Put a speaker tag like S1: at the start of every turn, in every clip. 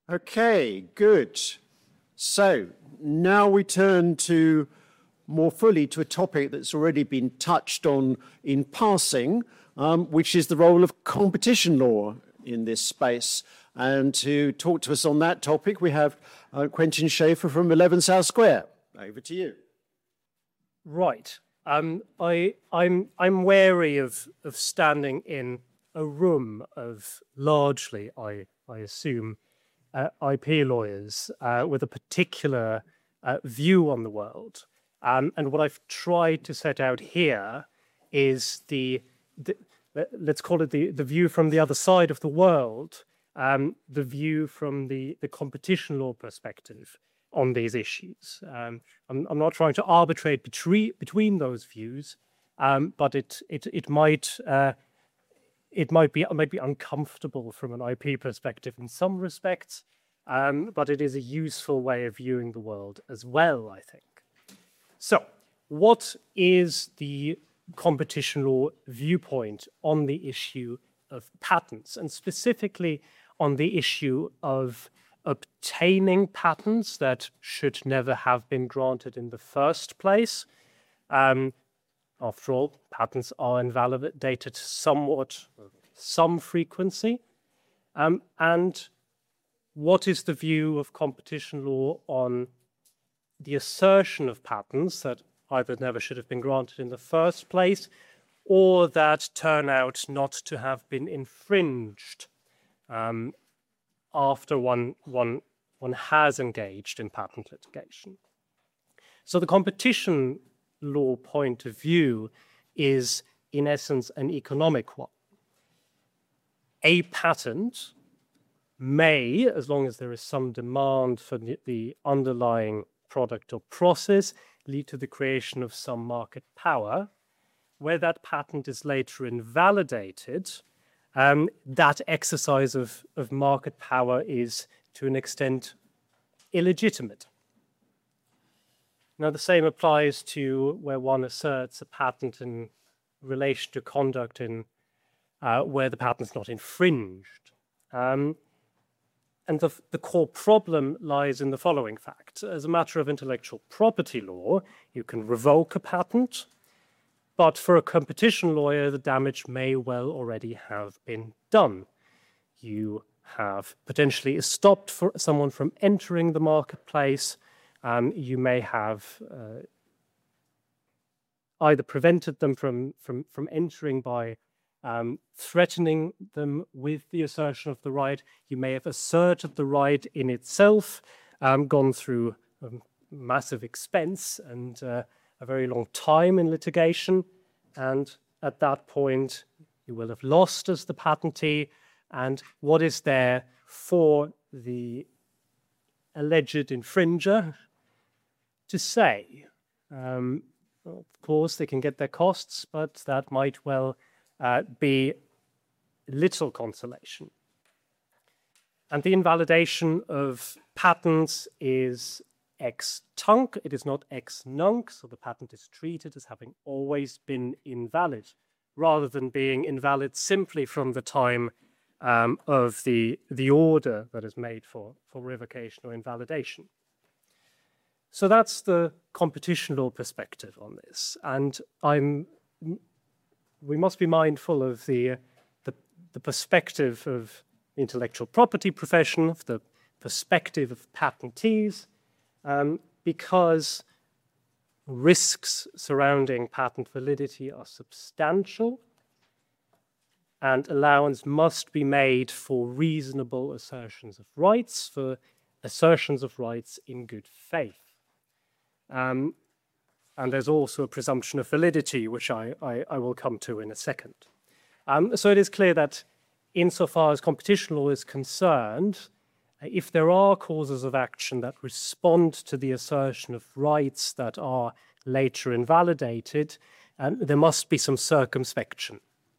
S1: Okay, good. So now we turn to more fully to a topic that's already been touched on in passing, which is the role of competition law in this space. And to talk to us on that topic, we have Quentin Schaefer from 11 South Square. Over to you.
S2: Right. I'm wary of standing in a room of largely, I assume, IP lawyers with a particular view on the world. And what I've tried to set out here is let's call it the view from the other side of the world, the view from the competition law perspective on these issues. I'm not trying to arbitrate between those views, but it might be uncomfortable from an IP perspective in some respects, but it is a useful way of viewing the world as well, I think. So, what is the competition law viewpoint on the issue of patents, and specifically on the issue of obtaining patents that should never have been granted in the first place? After all, patents are invalidated somewhat, some frequency. And what is the view of competition law on the assertion of patents that either never should have been granted in the first place or that turn out not to have been infringed after one has engaged in patent litigation? So the competition law point of view is, in essence, an economic one. A patent may, as long as there is some demand for the underlying product or process, lead to the creation of some market power. Where that patent is later invalidated, that exercise of market power is, to an extent, illegitimate. Now, the same applies to where one asserts a patent in relation to conduct in where the patent is not infringed. And the core problem lies in the following fact. As a matter of intellectual property law, you can revoke a patent, but for a competition lawyer, the damage may well already have been done. You have potentially stopped someone from entering the marketplace. You may have either prevented them from entering by threatening them with the assertion of the right. You may have asserted the right in itself, gone through massive expense and a very long time in litigation. And at that point, you will have lost as the patentee. And what is there for the alleged infringer to say? Of course, they can get their costs, but that might well be little consolation. And the invalidation of patents is ex tunc, it is not ex nunc, so the patent is treated as having always been invalid, rather than being invalid simply from the time of the order that is made for revocation or invalidation. So that's the competition law perspective on this. And we must be mindful of the perspective of the intellectual property profession, of the perspective of patentees, because risks surrounding patent validity are substantial, and allowance must be made for reasonable assertions of rights, for assertions of rights in good faith. And there's also a presumption of validity, which I will come to in a second. So it is clear that insofar as competition law is concerned, if there are causes of action that respond to the assertion of rights that are later invalidated, there must be some circumspection.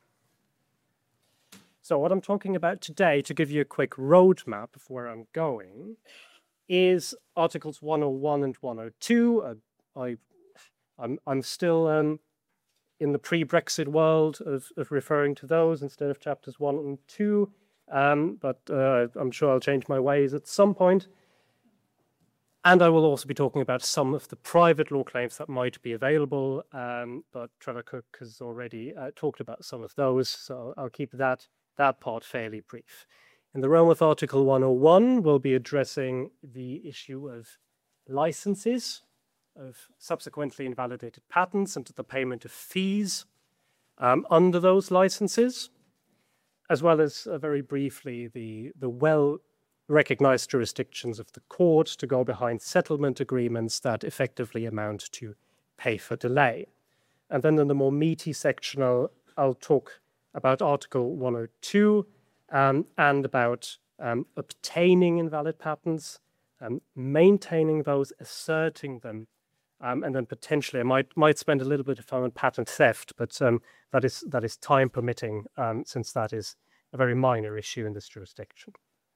S2: So what I'm talking about today, to give you a quick roadmap of where I'm going, is Articles 101 and 102. I'm still in the pre-Brexit world of referring to those instead of chapters 1 and 2. but I'm sure I'll change my ways at some point. And I will also be talking about some of the private law claims that might be available, but Trevor Cook has already talked about some of those, so I'll keep that part fairly brief. In the realm of Article 101, we'll be addressing the issue of licenses, of subsequently invalidated patents, and the payment of fees under those licenses, as well as very briefly the well-recognized jurisdictions of the court to go behind settlement agreements that effectively amount to pay for delay. And then in the more meaty section, I'll talk about Article 102 and about obtaining invalid patents, maintaining those, asserting them, and then potentially I might spend a little bit of time on patent theft, but that is time permitting, since that is a very minor issue in this jurisdiction.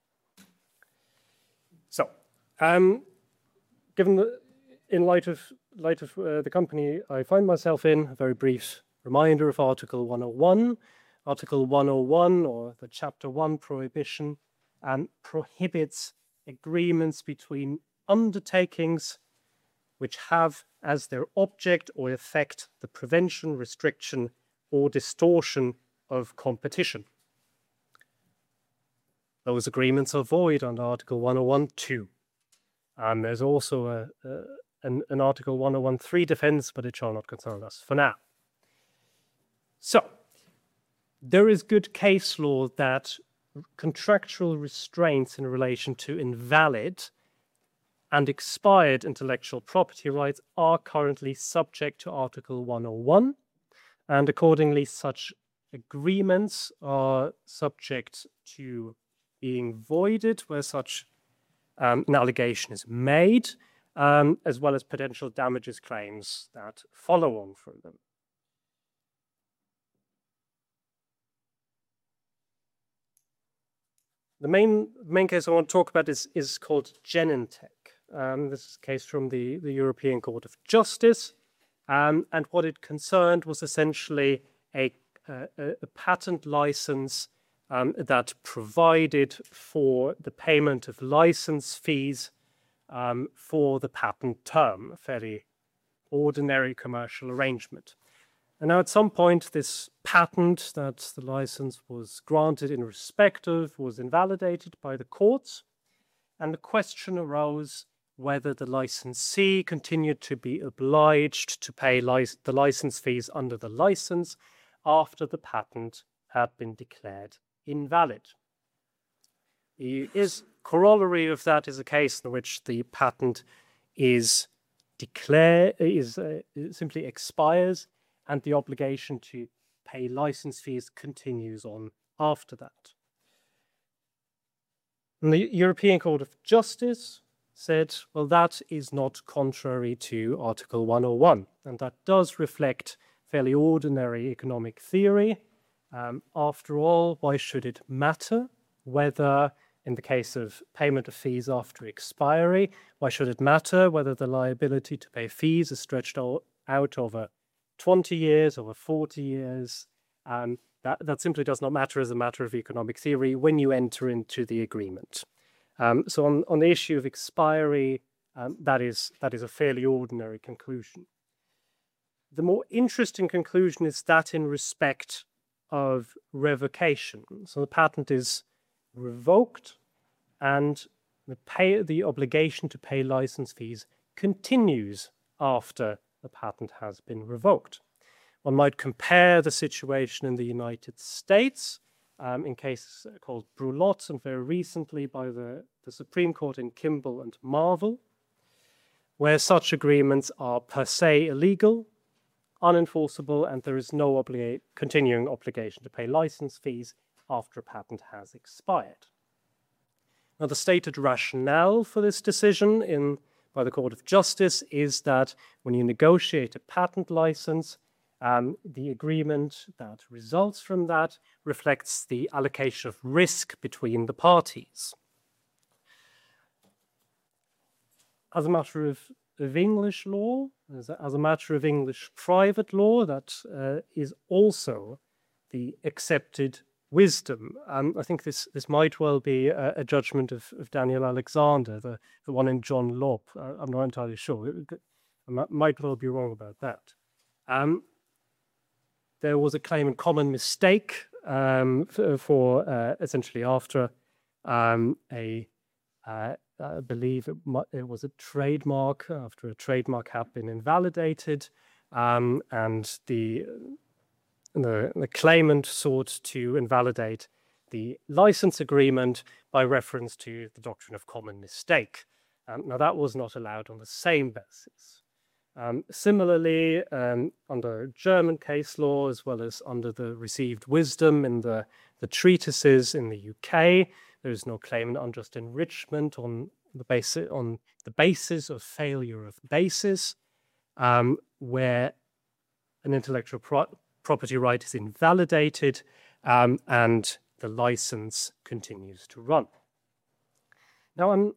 S2: So, given in light of the company I find myself in, a very brief reminder of Article 101. Article 101, or the Chapter 1 prohibition, prohibits agreements between undertakings which have as their object or effect the prevention, restriction, or distortion of competition. Those agreements are void under Article 101(2). There's also an Article 101(3) defense, but it shall not concern us for now. So, there is good case law that contractual restraints in relation to invalid and expired intellectual property rights are currently subject to Article 101, and accordingly such agreements are subject to being voided where such an allegation is made, as well as potential damages claims that follow on from them. The main case I want to talk about is called Genentech. This is a case from the European Court of Justice, and what it concerned was essentially a patent license that provided for the payment of license fees for the patent term, a fairly ordinary commercial arrangement. And now at some point, this patent that the license was granted in respect of was invalidated by the courts, and the question arose whether the licensee continued to be obliged to pay the license fees under the license after the patent had been declared invalid. The corollary of that is a case in which the patent simply expires, and the obligation to pay license fees continues on after that. And the European Court of Justice said, well, that is not contrary to Article 101, and that does reflect fairly ordinary economic theory. After all, why should it matter whether, in the case of payment of fees after expiry, why should it matter whether the liability to pay fees is stretched out over 20 years, over 40 years? That simply does not matter as a matter of economic theory when you enter into the agreement. So on the issue of expiry, that is a fairly ordinary conclusion. The more interesting conclusion is that in respect of revocation. So the patent is revoked, and the obligation to pay license fees continues after the patent has been revoked. One might compare the situation in the United States in cases called Brulotte, and very recently by the Supreme Court in Kimball and Marvel, where such agreements are per se illegal, unenforceable, and there is no continuing obligation to pay license fees after a patent has expired. Now, the stated rationale for this decision by the Court of Justice is that when you negotiate a patent license, the agreement that results from that reflects the allocation of risk between the parties. As a matter of English law, as a matter of English private law, that is also the accepted wisdom. I think this might well be a judgment of Daniel Alexander, the one in John Lop. I'm not entirely sure. I might well be wrong about that. There was a claim in common mistake for essentially after I believe it was a trademark, after a trademark had been invalidated, and the claimant sought to invalidate the license agreement by reference to the doctrine of common mistake. Now, that was not allowed on the same basis. Similarly, under German case law, as well as under the received wisdom in the treatises in the UK, there is no claim in unjust enrichment on the basis of failure of basis, where an intellectual property right is invalidated and the license continues to run. Now,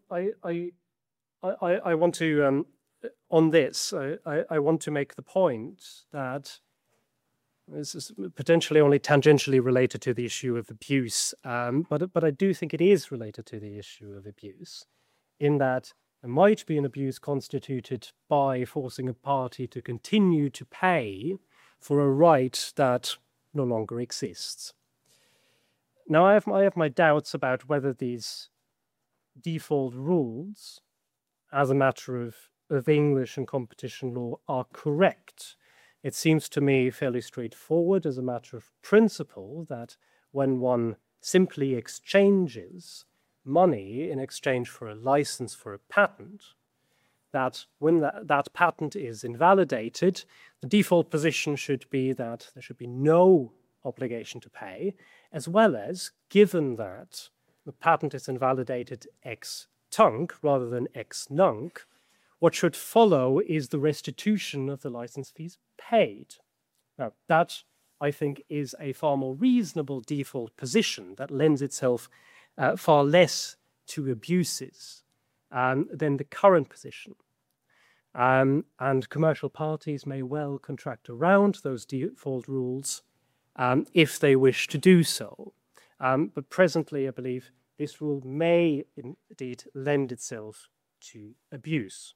S2: I want to on this. I want to make the point that this is potentially only tangentially related to the issue of abuse, but I do think it is related to the issue of abuse, in that there might be an abuse constituted by forcing a party to continue to pay for a right that no longer exists. Now, I have my doubts about whether these default rules, as a matter of English and competition law, are correct. It seems to me fairly straightforward as a matter of principle that when one simply exchanges money in exchange for a license for a patent, that when that patent is invalidated, the default position should be that there should be no obligation to pay, as well as, given that the patent is invalidated ex tunc rather than ex nunc, what should follow is the restitution of the license fees paid. Now, that, I think, is a far more reasonable default position that lends itself far less to abuses than the current position. And commercial parties may well contract around those default rules if they wish to do so. But presently, I believe this rule may indeed lend itself to abuse.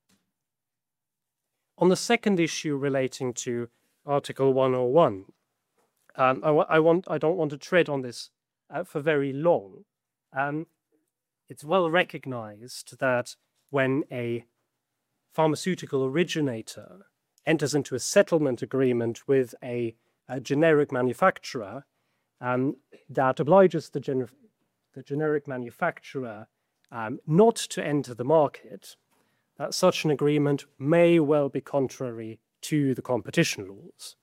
S2: On the second issue relating to Article 101, I don't want to tread on this for very long. It's well recognized that when a pharmaceutical originator enters into a settlement agreement with a generic manufacturer, that obliges the generic manufacturer not to enter the market, that such an agreement may well be contrary to the competition laws.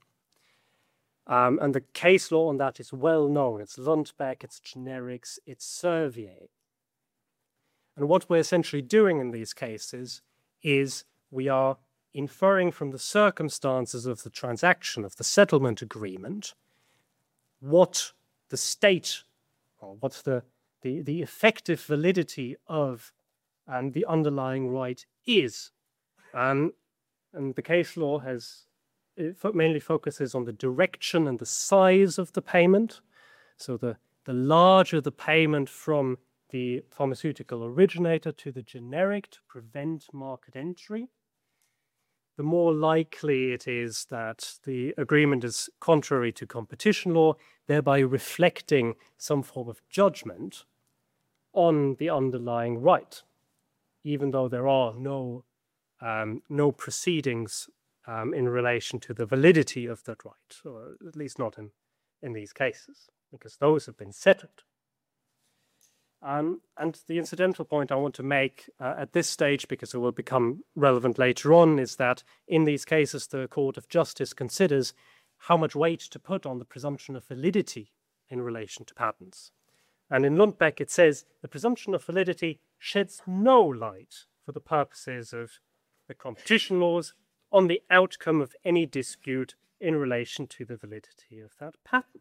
S2: And the case law on that is well known. It's Lundbeck, it's generics, it's Servier. And what we're essentially doing in these cases is we are inferring from the circumstances of the transaction, of the settlement agreement, what the state, or what's the effective validity of the underlying right is. And the case law mainly focuses on the direction and the size of the payment. So the larger the payment from the pharmaceutical originator to the generic to prevent market entry, the more likely it is that the agreement is contrary to competition law, thereby reflecting some form of judgment on the underlying right, even though there are no proceedings in relation to the validity of that right, or at least not in these cases, because those have been settled. And the incidental point I want to make at this stage, because it will become relevant later on, is that in these cases the Court of Justice considers how much weight to put on the presumption of validity in relation to patents. And in Lundbeck it says the presumption of validity sheds no light for the purposes of the competition laws on the outcome of any dispute in relation to the validity of that patent.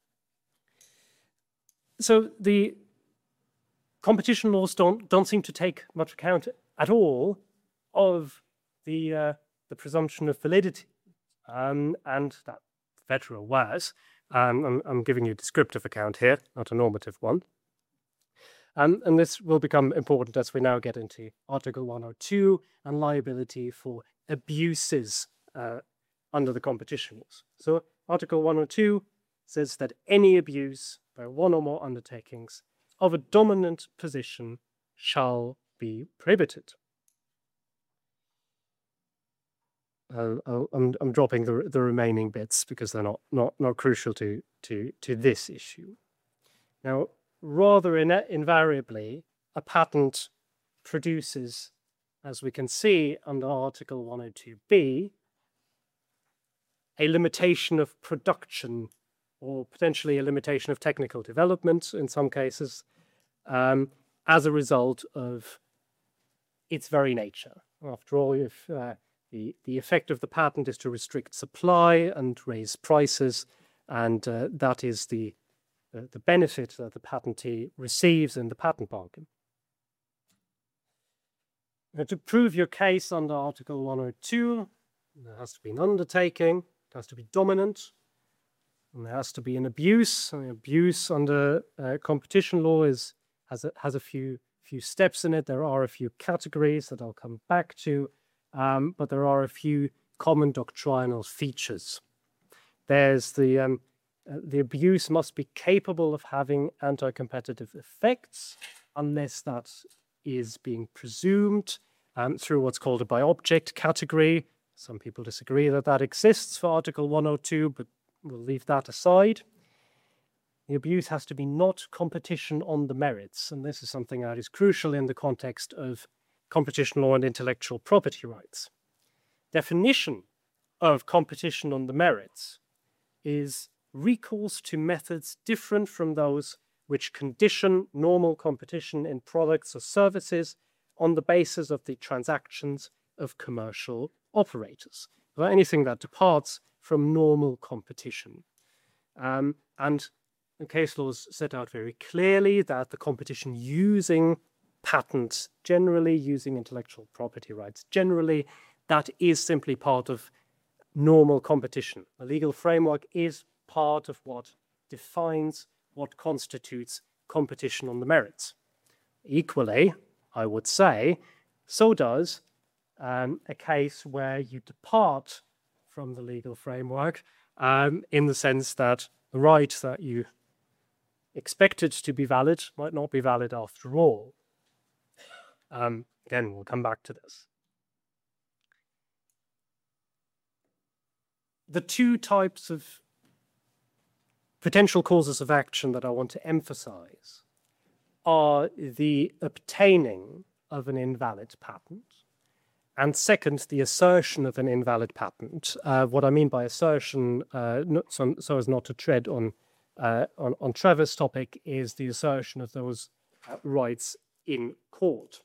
S2: So the competition laws don't seem to take much account at all of the presumption of validity, and that better or worse, I'm giving you a descriptive account here, not a normative one. And this will become important as we now get into Article 102 and liability for abuses under the competition laws. So Article 102 says that any abuse by one or more undertakings of a dominant position shall be prohibited. I'm dropping the remaining bits because they're not crucial to this issue. Now, rather invariably, a patent produces, as we can see under Article 102b, a limitation of production or potentially a limitation of technical development in some cases as a result of its very nature. After all, if the effect of the patent is to restrict supply and raise prices, and that is the benefit that the patentee receives in the patent bargain. Now, to prove your case under Article 102, there has to be an undertaking, it has to be dominant, and there has to be an abuse. And abuse under competition law has a few steps in it. There are a few categories that I'll come back to, but there are a few common doctrinal features. There's the abuse must be capable of having anti-competitive effects unless that is being presumed through what's called a by-object category. Some people disagree that exists for Article 102, but we'll leave that aside. The abuse has to be not competition on the merits, and this is something that is crucial in the context of competition law and intellectual property rights. Definition of competition on the merits is recourse to methods different from those which condition normal competition in products or services on the basis of the transactions of commercial operators, or anything that departs from normal competition. And the case laws set out very clearly that the competition using patents, generally using intellectual property rights, generally, that is simply part of normal competition. The legal framework is part of what defines what constitutes competition on the merits. Equally, I would say, so does a case where you depart from the legal framework in the sense that the right that you expected to be valid might not be valid after all. Again, we'll come back to this. The two types of potential causes of action that I want to emphasize are the obtaining of an invalid patent, and second, the assertion of an invalid patent. What I mean by assertion, so as not to tread on Trevor's topic, is the assertion of those rights in court.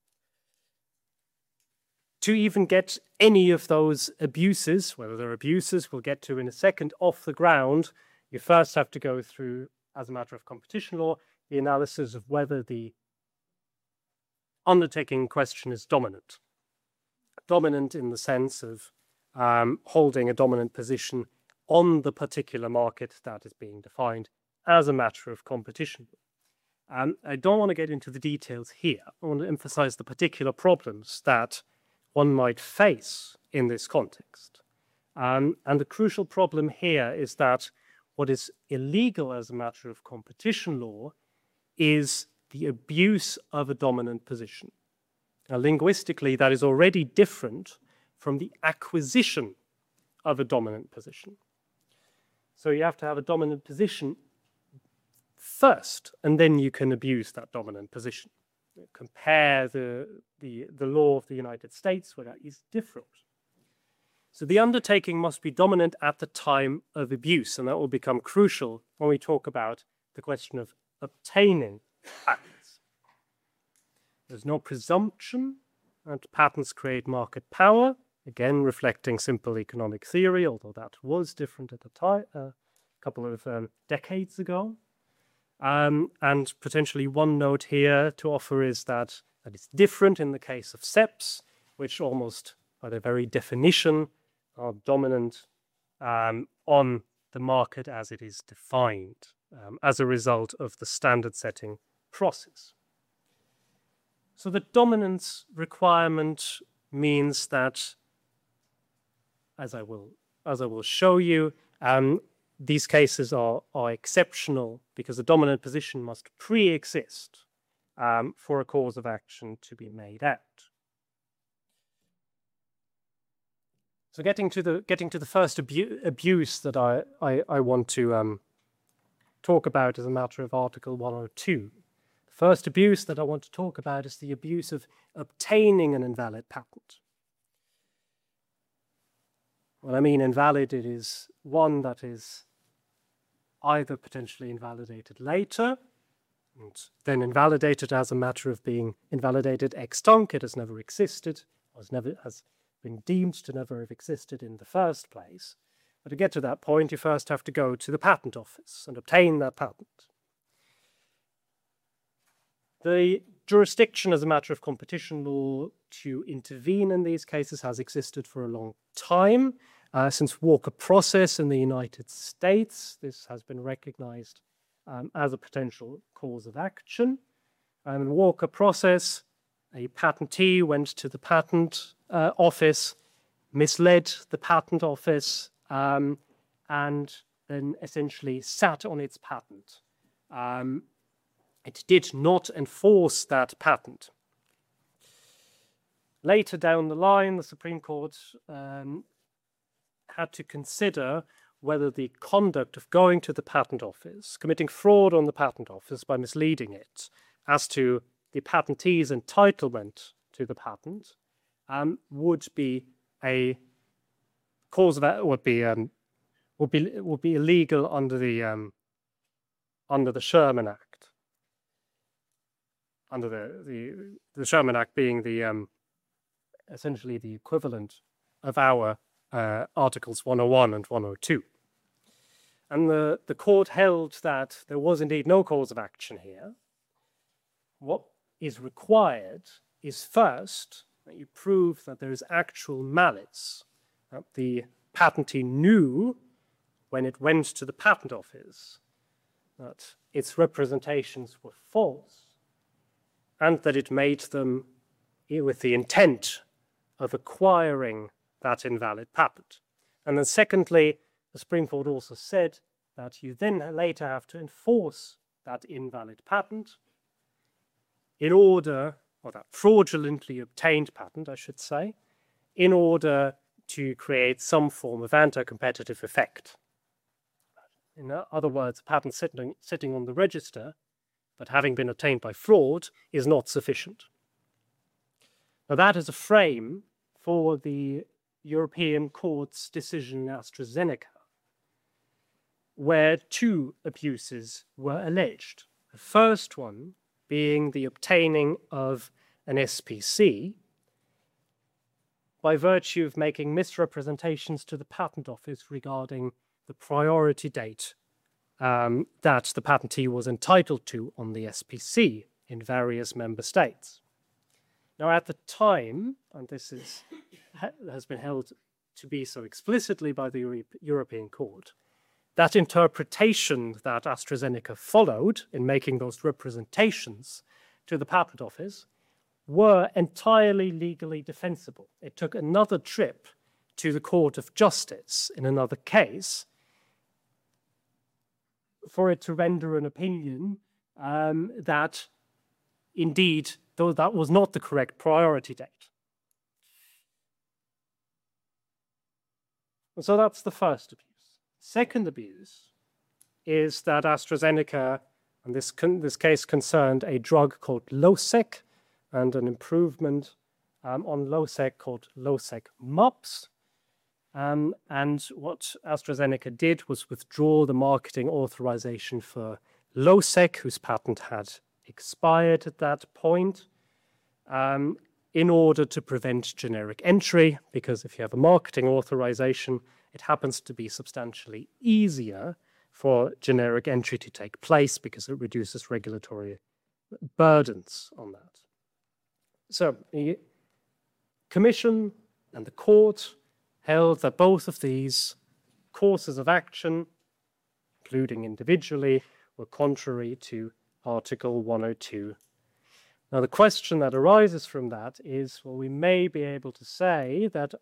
S2: To even get any of those abuses, whether they're abuses we'll get to in a second, off the ground, you first have to go through, as a matter of competition law, the analysis of whether the undertaking in question is dominant. Dominant in the sense of holding a dominant position on the particular market that is being defined as a matter of competition. I don't want to get into the details here. I want to emphasize the particular problems that one might face in this context. And the crucial problem here is that what is illegal as a matter of competition law is the abuse of a dominant position. Now, linguistically, that is already different from the acquisition of a dominant position. So you have to have a dominant position first, and then you can abuse that dominant position. Compare the law of the United States, where that is different. So the undertaking must be dominant at the time of abuse, and that will become crucial when we talk about the question of obtaining patents. There's no presumption that patents create market power, again reflecting simple economic theory, although that was different at the time, a couple of decades ago. And potentially one note here to offer is that it's different in the case of SEPs, which almost by their very definition are dominant on the market as it is defined as a result of the standard setting process. So the dominance requirement means that, as I will show you, these cases are exceptional because the dominant position must pre-exist for a cause of action to be made out. So getting to the first abuse that I want to talk about as a matter of Article 102. The first abuse that I want to talk about is the abuse of obtaining an invalid patent. When I mean invalid, it is one that is either potentially invalidated later, and then invalidated as a matter of being invalidated ex tunc. It has never existed, or has been deemed to never have existed in the first place. But to get to that point, you first have to go to the patent office and obtain that patent. The jurisdiction as a matter of competition law to intervene in these cases has existed for a long time. Since Walker Process in the United States, this has been recognized as a potential cause of action. In Walker Process, a patentee went to the patent office, misled the patent office, and then essentially sat on its patent. It did not enforce that patent. Later down the line, the Supreme Court had to consider whether the conduct of going to the patent office, committing fraud on the patent office by misleading it as to the patentee's entitlement to the patent, would be a cause of would be illegal under the Sherman Act. Under the Sherman Act being the essentially the equivalent of our Articles 101 and 102. And the court held that there was indeed no cause of action here. What is required is first that you prove that there is actual malice, that the patentee knew when it went to the patent office that its representations were false and that it made them with the intent of acquiring that invalid patent. And then secondly, the Supreme Court also said that you then later have to enforce that invalid patent in order, or that fraudulently obtained patent, I should say, in order to create some form of anti-competitive effect. In other words, a patent sitting on the register, but having been obtained by fraud, is not sufficient. Now that is a frame for the European Court's decision in AstraZeneca, where two abuses were alleged. The first one being the obtaining of an SPC by virtue of making misrepresentations to the patent office regarding the priority date that the patentee was entitled to on the SPC in various member states. Now, at the time, and this has been held to be so explicitly by the European Court, that interpretation that AstraZeneca followed in making those representations to the patent office were entirely legally defensible. It took another trip to the Court of Justice in another case for it to render an opinion that indeed, though that was not the correct priority date. And so that's the first abuse. Second abuse is that AstraZeneca, and this case concerned a drug called Losec and an improvement on Losec called Losec MUPS. And what AstraZeneca did was withdraw the marketing authorization for Losec, whose patent had expired at that point, in order to prevent generic entry, because if you have a marketing authorization, it happens to be substantially easier for generic entry to take place because it reduces regulatory burdens on that. So the Commission and the Court held that both of these courses of action including individually, were contrary to Article 102. Now, the question that arises from that is, well, we may be able to say that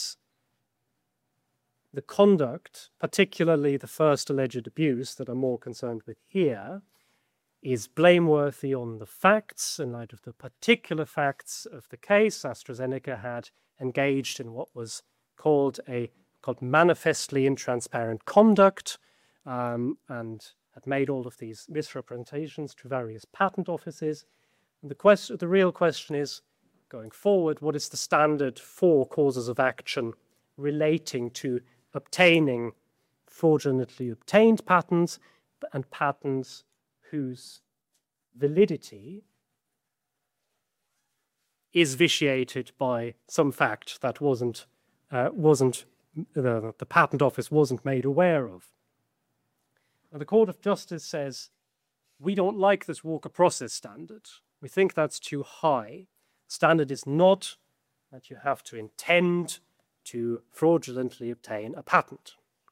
S2: the conduct, particularly the first alleged abuse that I'm more concerned with here, is blameworthy on the facts. In light of the particular facts of the case, AstraZeneca had engaged in what was called manifestly intransparent conduct, and had made all of these misrepresentations to various patent offices. And the real question is, going forward, what is the standard for causes of action relating to obtaining fraudulently obtained patents and patents whose validity is vitiated by some fact that the patent office wasn't made aware of. And the Court of Justice says, we don't like this Walker process standard. We think that's too high. Standard is not that you have to intend to fraudulently obtain a patent.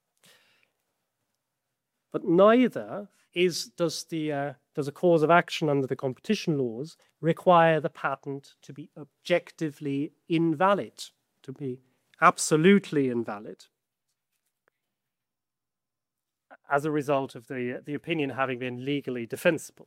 S2: But neither does a cause of action under the competition laws require the patent to be objectively invalid, to be absolutely invalid, as a result of the opinion having been legally defensible.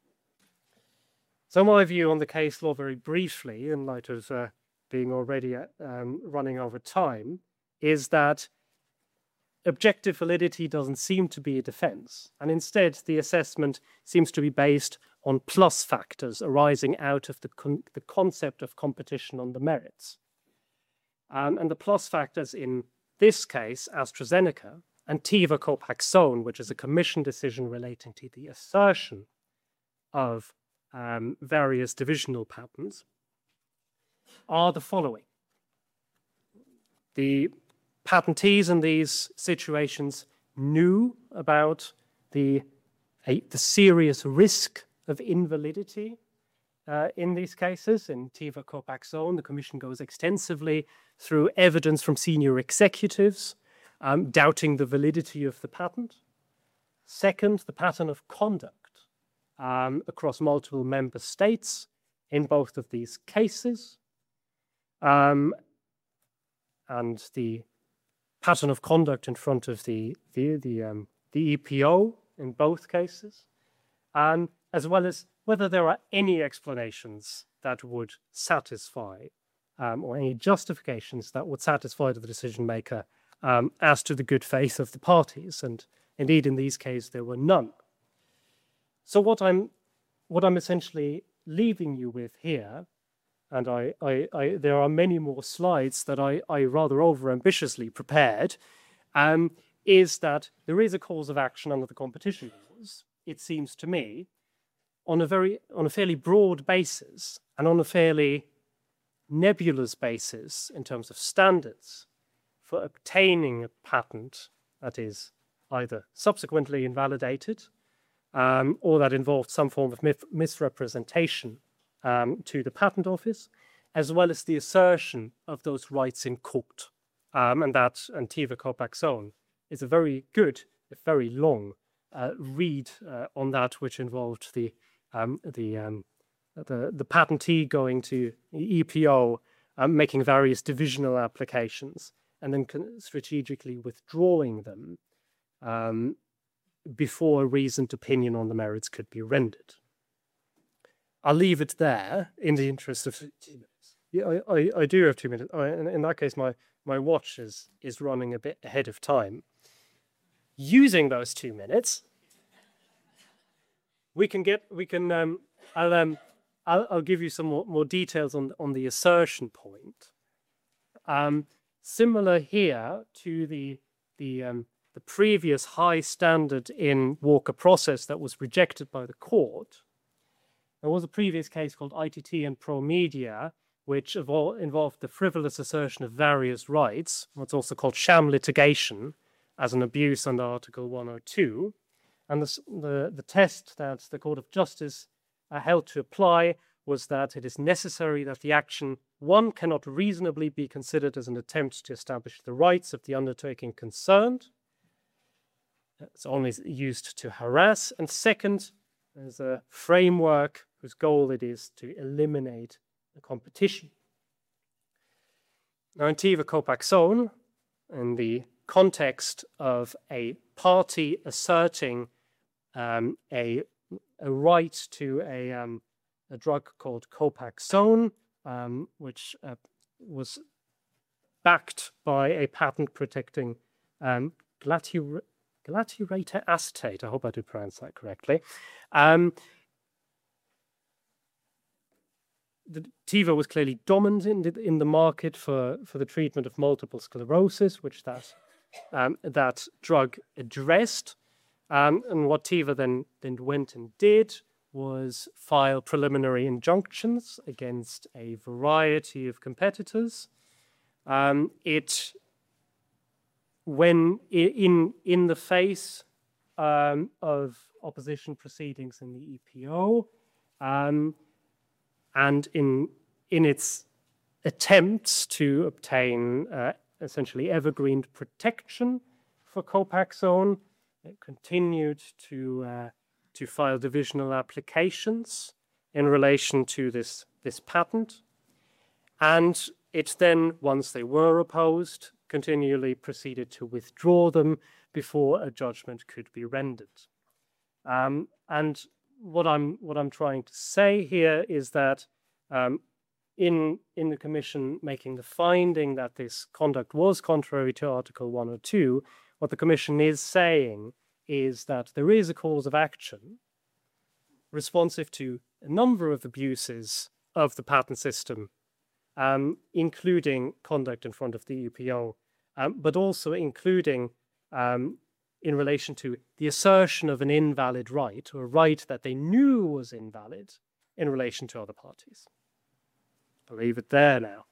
S2: So my view on the case law, very briefly, in light of being already running over time, is that objective validity doesn't seem to be a defense, and instead the assessment seems to be based on plus factors arising out of the concept of competition on the merits. And the plus factors in this case, AstraZeneca, and Teva Copaxone, which is a commission decision relating to the assertion of various divisional patents, are the following. The patentees in these situations knew about the serious risk of invalidity in these cases. In Teva Copaxone, the Commission goes extensively through evidence from senior executives doubting the validity of the patent. Second, the pattern of conduct across multiple member states in both of these cases, and the pattern of conduct in front of the EPO in both cases, as well as whether there are any explanations that would satisfy or any justifications that would satisfy the decision maker as to the good faith of the parties. And indeed, in these cases, there were none. So what I'm essentially leaving you with here, and there are many more slides that I rather over-ambitiously prepared, is that there is a cause of action under the competition laws, it seems to me, on a fairly broad basis and on a fairly nebulous basis in terms of standards for obtaining a patent that is either subsequently invalidated or that involved some form of misrepresentation to the patent office, as well as the assertion of those rights in court. And Teva Copaxone is a very good, if very long, read on that, which involved the patentee going to the EPO, making various divisional applications, and then strategically withdrawing them before a reasoned opinion on the merits could be rendered. I'll leave it there in the interest of 2 minutes. Yeah, I do have 2 minutes. In that case, my watch is running a bit ahead of time. Using those 2 minutes, I'll give you some more details on the assertion point. Similar here to the previous high standard in Walker process that was rejected by the court, there was a previous case called ITT and ProMedia, which involved the frivolous assertion of various rights, what's also called sham litigation, as an abuse under Article 102. And the test that the Court of Justice held to apply was that it is necessary that the action, one, cannot reasonably be considered as an attempt to establish the rights of the undertaking concerned, it's only used to harass. And second, there's a framework whose goal it is to eliminate the competition. Now, in Teva Copaxone, in the context of a party asserting a right to a drug called Copaxone, which was backed by a patent protecting glaturator acetate. I hope I did pronounce that correctly. The Teva was clearly dominant in the market for the treatment of multiple sclerosis, which that drug addressed. And what Teva then went and did was file preliminary injunctions against a variety of competitors. When in the face of opposition proceedings in the EPO, and in its attempts to obtain essentially evergreen protection for Copaxone, it continued to file divisional applications in relation to this patent. And it then, once they were opposed, continually proceeded to withdraw them before a judgment could be rendered. And what I'm trying to say here is that in the Commission making the finding that this conduct was contrary to Article 102, what the Commission is saying is that there is a cause of action responsive to a number of abuses of the patent system, including conduct in front of the EPO, but also including in relation to the assertion of an invalid right, or a right that they knew was invalid in relation to other parties. I'll leave it there now.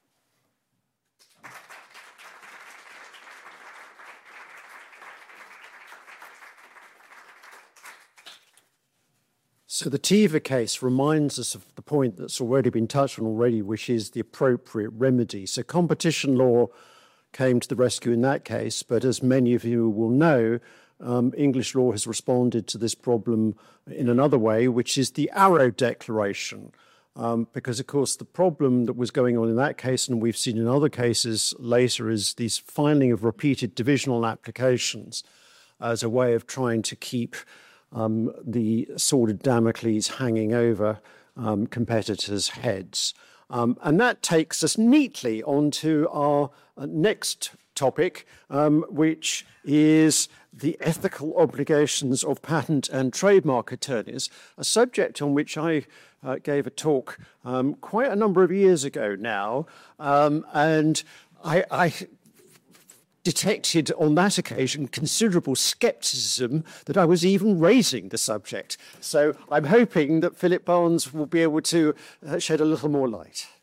S1: So the Teva case reminds us of the point that's already been touched on already, which is the appropriate remedy. So competition law came to the rescue in that case, but as many of you will know, English law has responded to this problem in another way, which is the Arrow Declaration. Because, of course, the problem that was going on in that case, and we've seen in other cases later, is this filing of repeated divisional applications as a way of trying to keep the sword of Damocles hanging over competitors' heads. And that takes us neatly onto our next topic, which is the ethical obligations of patent and trademark attorneys, a subject on which I gave a talk quite a number of years ago now. And I detected on that occasion considerable skepticism that I was even raising the subject. So I'm hoping that Philip Barnes will be able to shed a little more light.